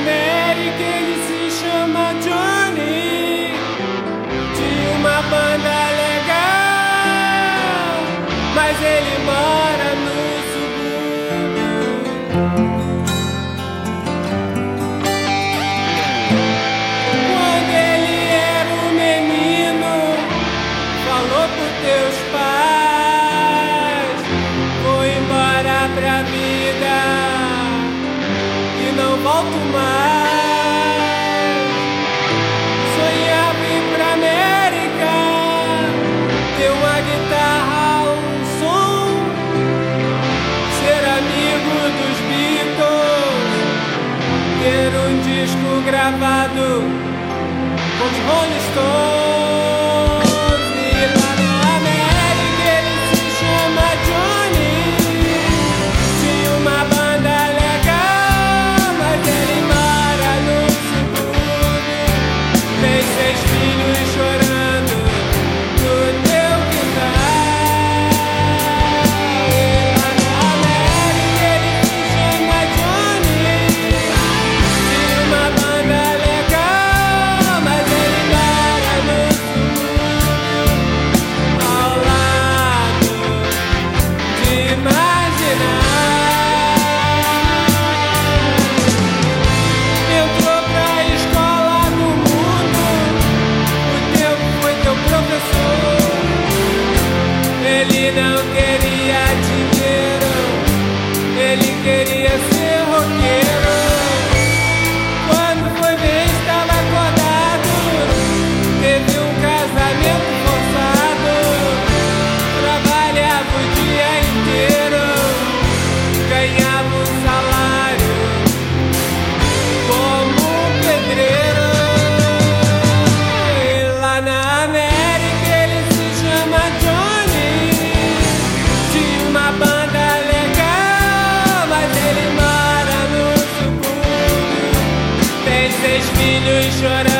América ele se chama Johnny, de uma banda legal, mas ele mora no subúrbio. Quando ele era um menino, falou pros teus pais: vou embora pra vida e não volto mais. Sonhava ir pra América, ter uma guitarra, um som, ser amigo dos Beatles, ter um disco gravado com os Rolling Stones. E lá na América ele se chama Johnny, tinha uma banda legal, mas ele mora no subúrbio. Tem 6 filhos chorando no teu quintal. E lá na América ele se chama Johnny, tinha uma banda legal, mas ele mora no subúrbio, ao lado de imaginar. Entrou pra escola do mundo, o tempo foi teu professor. Ele não queria dinheiro, ele queria ser roqueiro. Quando foi ver, estava acordado, teve um casamento forçado, trabalhava o dia inteiro, ganhava um salário como pedreiro. E lá na América ele se chama Johnny, tinha uma banda legal, mas ele mora no subúrbio. Tem 6 filhos chorando